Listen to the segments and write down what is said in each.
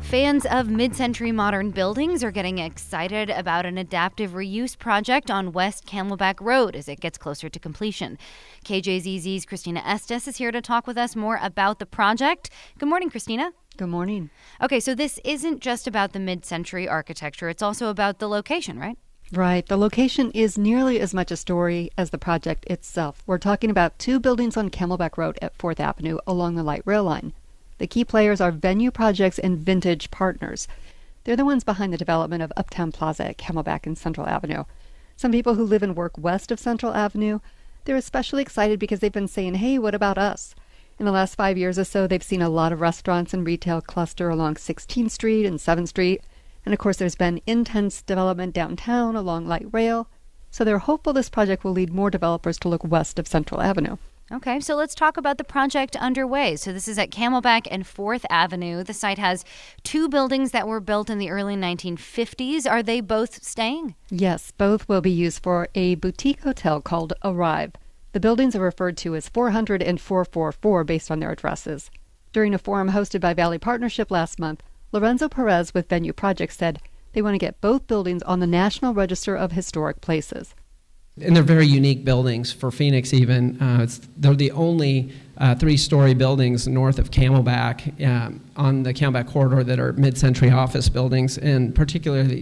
Fans of mid-century modern buildings are getting excited about an adaptive reuse project on West Camelback Road as it gets closer to completion. KJZZ's Christina Estes is here to talk with us more about the project. Good morning, Christina. Good morning. Okay, so this isn't just about the mid-century architecture. It's also about the location, right? Right. The location is nearly as much a story as the project itself. We're talking about two buildings on Camelback Road at 4th Avenue along the light rail line. The key players are Venue Projects and Vintage Partners. They're the ones behind the development of Uptown Plaza at Camelback and Central Avenue. Some people who live and work west of Central Avenue, they're especially excited because they've been saying, hey, what about us? In the last 5 years or so, they've seen a lot of restaurants and retail cluster along 16th Street and 7th Street. And of course, there's been intense development downtown along light rail. So they're hopeful this project will lead more developers to look west of Central Avenue. Okay, so let's talk about the project underway. So this is at Camelback and 4th Avenue. The site has two buildings that were built in the early 1950s. Are they both staying? Yes, both will be used for a boutique hotel called Arrive. The buildings are referred to as 400 and 444 based on their addresses. During a forum hosted by Valley Partnership last month, Lorenzo Perez with Venue Projects said they want to get both buildings on the National Register of Historic Places. And they're very unique buildings for Phoenix even. They're the only three-story buildings north of Camelback on the Camelback corridor that are mid-century office buildings, and particularly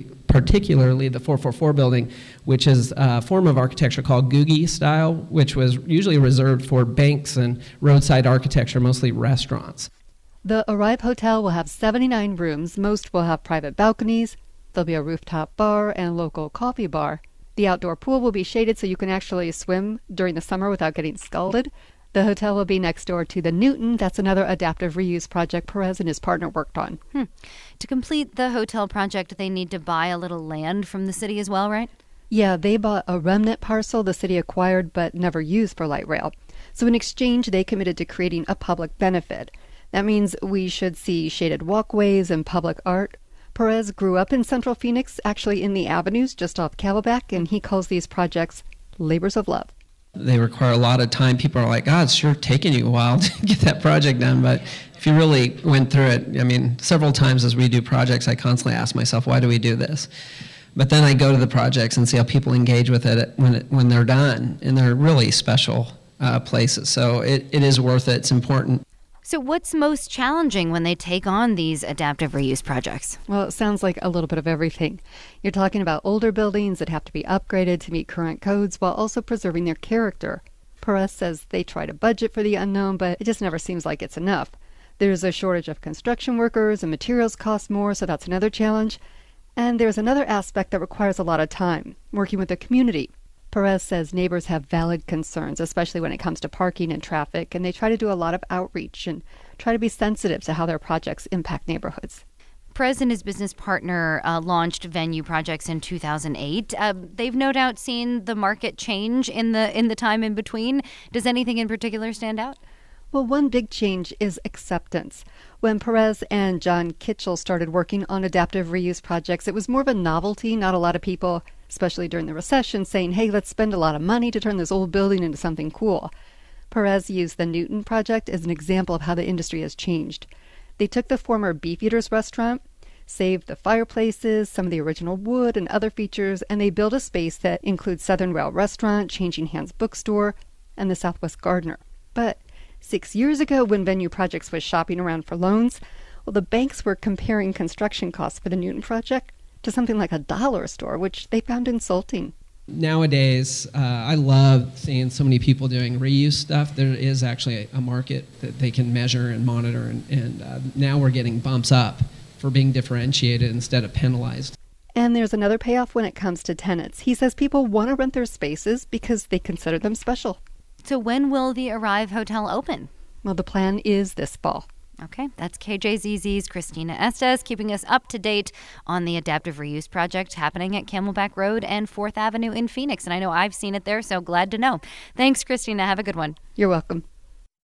the 444 building, which is a form of architecture called Googie style, which was usually reserved for banks and roadside architecture, mostly restaurants. The Arrive Hotel will have 79 rooms. Most will have private balconies. There'll be a rooftop bar and local coffee bar. The outdoor pool will be shaded so you can actually swim during the summer without getting scalded. The hotel will be next door to the Newton. That's another adaptive reuse project Perez and his partner worked on. To complete the hotel project, they need to buy a little land from the city as well, right? Yeah, they bought a remnant parcel the city acquired but never used for light rail. So in exchange, they committed to creating a public benefit. That means we should see shaded walkways and public art. Perez grew up in Central Phoenix, actually in the avenues just off Camelback, and he calls these projects labors of love. They require a lot of time. People are like, it's sure taking you a while to get that project done. But if you really went through it, several times as we do projects, I constantly ask myself, why do we do this? But then I go to the projects and see how people engage with it when they're done, and they're really special places. So it is worth it. It's important. So what's most challenging when they take on these adaptive reuse projects? Well, it sounds like a little bit of everything. You're talking about older buildings that have to be upgraded to meet current codes while also preserving their character. Perez says they try to budget for the unknown, but it just never seems like it's enough. There's a shortage of construction workers and materials cost more, so that's another challenge. And there's another aspect that requires a lot of time, working with the community. Perez says neighbors have valid concerns, especially when it comes to parking and traffic, and they try to do a lot of outreach and try to be sensitive to how their projects impact neighborhoods. Perez and his business partner launched Venue Projects in 2008. They've no doubt seen the market change in the time in between. Does anything in particular stand out? Well, one big change is acceptance. When Perez and John Kitchell started working on adaptive reuse projects, it was more of a novelty. Not a lot of people, especially during the recession, saying, hey, let's spend a lot of money to turn this old building into something cool. Perez used the Newton project as an example of how the industry has changed. They took the former Beefeaters restaurant, saved the fireplaces, some of the original wood and other features, and they built a space that includes Southern Rail Restaurant, Changing Hands Bookstore, and the Southwest Gardener. But 6 years ago, when Venue Projects was shopping around for loans, the banks were comparing construction costs for the Newton project to something like a dollar store, which they found insulting. Nowadays, I love seeing so many people doing reuse stuff. There is actually a market that they can measure and monitor, and now we're getting bumps up for being differentiated instead of penalized. And there's another payoff when it comes to tenants. He says people want to rent their spaces because they consider them special. So when will the Arrive Hotel open? Well, the plan is this fall. Okay, that's KJZZ's Christina Estes keeping us up to date on the adaptive reuse project happening at Camelback Road and 4th Avenue in Phoenix. And I know I've seen it there, so glad to know. Thanks, Christina. Have a good one. You're welcome.